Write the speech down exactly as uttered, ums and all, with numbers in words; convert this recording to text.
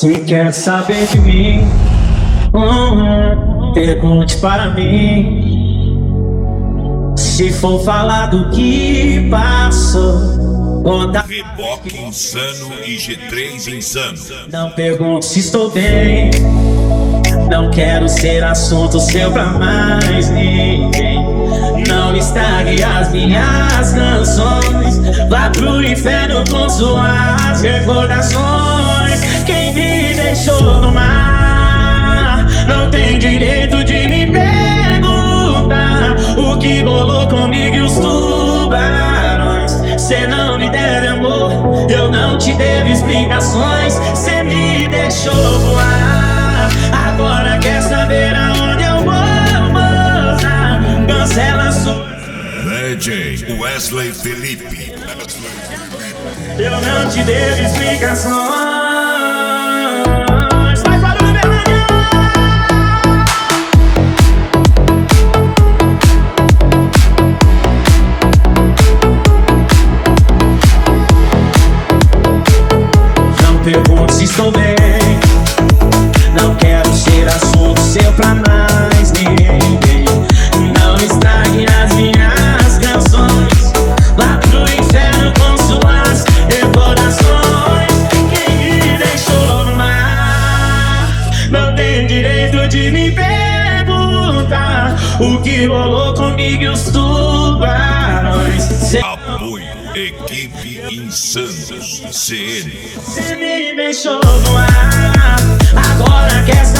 Se quer saber de mim, hum, pergunte para mim. Se for falar do que passou, conta. Reboque insano e G três insano. Não pergunte se estou bem. Não quero ser assunto seu pra mais ninguém. Não estrague as minhas canções. Vá pro inferno com suas recordações. Quem me deixou no mar não tem direito de me perguntar o que rolou comigo e os tubarões. Cê não me deve amor, eu não te devo explicações. Cê me deixou voar, agora quer saber aonde eu vou, moça? Cancela sua Legend Wesley Felipe. Eu não te devo explicações. Pergunto se estou bem. Não quero ser assunto seu pra mais ninguém. Não estrague as minhas canções. Vá pro inferno com suas recordações. Quem me deixou no mar não tem direito de me perguntar o que rolou comigo e os tubarões. Cê... Apoio Equipe Insanos C N. Cê me deixou no ar, agora quer